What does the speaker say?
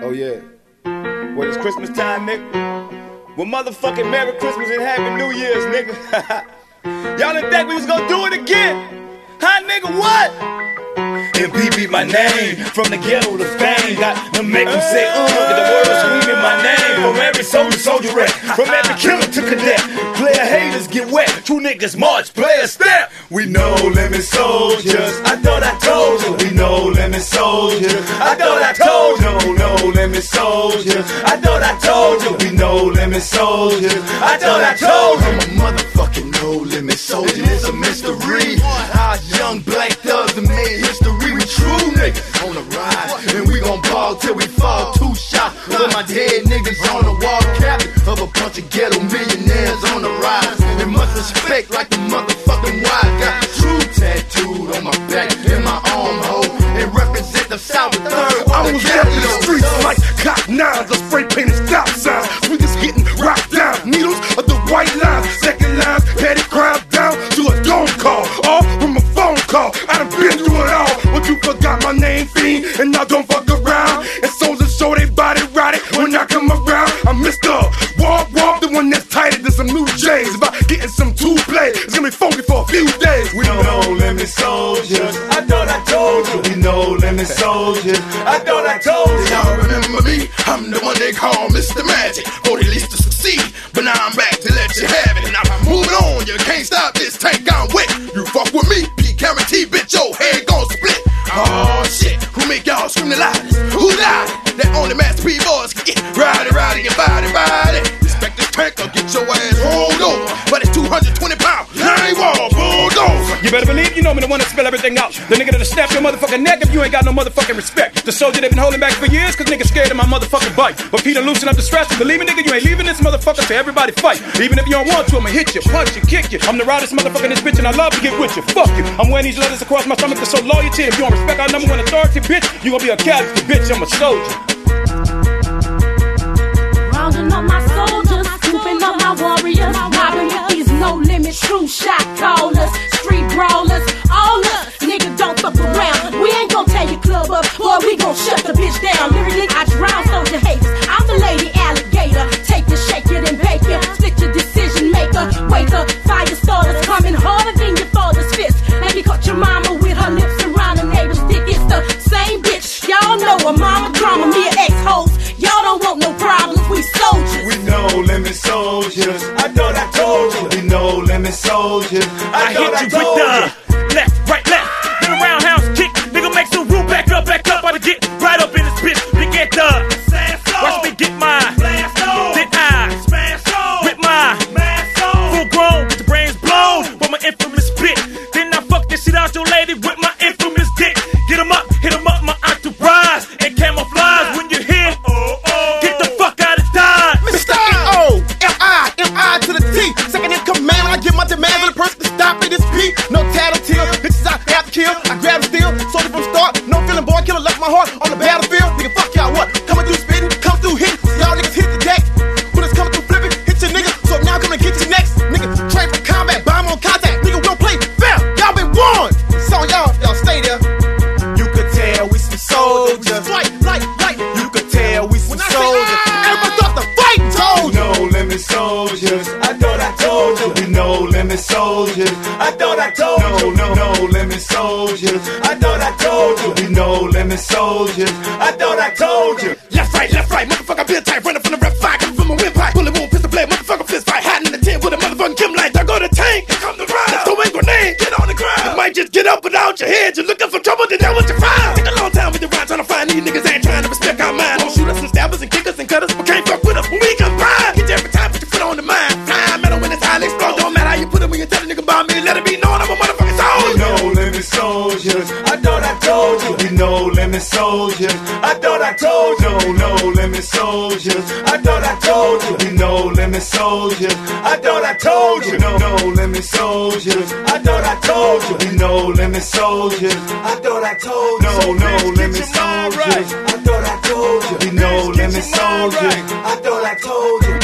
Oh yeah. Well, it's Christmas time, nigga. Well, motherfucking Merry Christmas and Happy New Year's, nigga. Y'all didn't think we was gonna do it again? Huh, nigga, what? MPB my name, from the ghetto to fame. Got to make them say, get the world screaming my name. From every soldier wreck, from every killer to cadet. Player haters get wet, true niggas march, player step. We know lemon soldiers, I thought I told you. We know lemon soldiers, I thought I told you. No lemon soldiers, I thought I told you. We know lemon soldiers, I thought I told you. I'm a motherfucking no limit soldier, it's a mystery. Our young black thugs have made history. We true niggas on the rise, and we gon' ball till we fall. 2 shots for my dead niggas on the wall, captain of a bunch of ghetto millionaires on the rise. And much respect like the motherfucking wise. Got the true tattooed on my back and my arm hole, and represent the South Third. I was out in the streets like cop nines or spray painted stop signs. We just hitting rock down, needles of the white lines, second lines, petty crime down to a dome call, all from a phone call. I done been through it all, but you forgot my name, fiend, and I don't fuck around. And soldiers show they body rotted when I come around. I'm Mr. Walk, the one that's tighter than some new J's. About getting some 2-play, it's gonna be funky for a few days. We know lemon soldiers, I thought I told you. We know lemon soldiers, I thought I told you. Y'all remember me? I'm the one they call Mr. Magic, or at least to succeed. But now I'm back to let you have it, and I'm moving on. You can't stop this tank, I'm wet. You fuck with me, P guarantee, bitch, your head gon' split. Oh shit, who make y'all scream the loudest? Who died? That only Master P boys can get rowdy your body. Respect this tank or get your ass rolled over. But it's 220 pounds, nine wall, bulldozer. You better believe you know me, the one that spell everything out. The nigga that'll snap your motherfucking neck if you ain't got no motherfucking respect. The soldier they been holding back for years cause niggas scared of my motherfucking bite. But Peter loosen up the stress, believe me nigga, you ain't leaving this motherfucker so everybody fight. Even if you don't want to, I'ma hit you, punch you, kick you. I'm the roundest motherfucker in this bitch and I love to get with you. Fuck you. I'm wearing these letters across my stomach to show loyalty. If you don't respect our number one authority, bitch, you gonna be a casualty, bitch, I'm a soldier. Rounding up my soldiers, scooping up my warriors, mobbing with these no-limit true shot callers, street brawlers, all us. Nigga, don't fuck around. We ain't gon' tear your club up, boy, we gon' shut the bitch down. Lyrically, I drown soldier haters. I'm the lady alligator. Take it, shake it, and bake it. Split your decision maker. Waiter, fire starters coming harder than your father's fist. Let me cut your mama with her lips around the neighbor's dick. It's the same bitch. Y'all know a mama drama, me an ex-host. Y'all don't want no problems, we soldiers. We know lemon soldiers, I thought I told you. We know lemon soldiers, I thought I told you. Left, right, left. Then a roundhouse kick. Nigga make some room, back up. I get right up in this bitch. We get the watch me get mine. Then I with my full grown, with the brains blown for my infamous spit. Then I fuck this shit out your lady with my infamous dick. Get 'em up, hit 'em up, my entourage and camouflage when you're here. Get the fuck out of Dodge. Mr. M.I. to the T. Second in command when I give my demand for the person to stop me. This beat, no tattletale. Bitches I have to kill, I grab them still. Soldier from start, no feeling boy killer left my heart on the battlefield. Nigga, fuck y'all what? Coming through spitting, come through hitting. Y'all niggas hit the deck. Bullets coming through flipping, hit your nigga. So now I'm gonna get you next. Nigga, train for combat, bomb on contact. Nigga, we'll play fair. Y'all been warned. So y'all stay there. You could tell we some soldiers. Fight. You could tell we some soldiers. Everybody start to fight, told We you. know lemon soldiers, I thought I told you. We know lemon soldiers, I thought I told you. No lemon soldiers, I thought I told you. We know lemon soldiers, I thought I told you. Left, right, motherfucker, bill tight, running from the rep fight, coming from a windpipe, bullet wound, pistol blade, motherfucker, fist fight, hiding in the tent with a motherfucking Kim light. I go to tank, here come the ride. Let's throw a grenade, get on the ground. You might just get up without your head. You're looking for trouble, then that's what you find. Take a long time with your ride, trying to find these niggas ain't trying to respect our mind. Don't shoot us and stab us and kick us and cut us, but can't fuck with us when we combine. Get you every time, put your foot on the mind. Flying metal when it's highly explode. Don't matter how you put it when you tell a nigga about me. Let it be known I'm a motherfucking soldier. We know lemon soldiers, I thought I told you. We know lemon soldiers, I thought I told you. No lemon soldiers, I thought I told you. We know lemon soldiers, I thought I told you. No lemon soldiers, I thought I told you. We know lemon soldiers, I thought I told you. No lemon soldiers, I thought I told you. We know lemon soldiers, I thought I told you.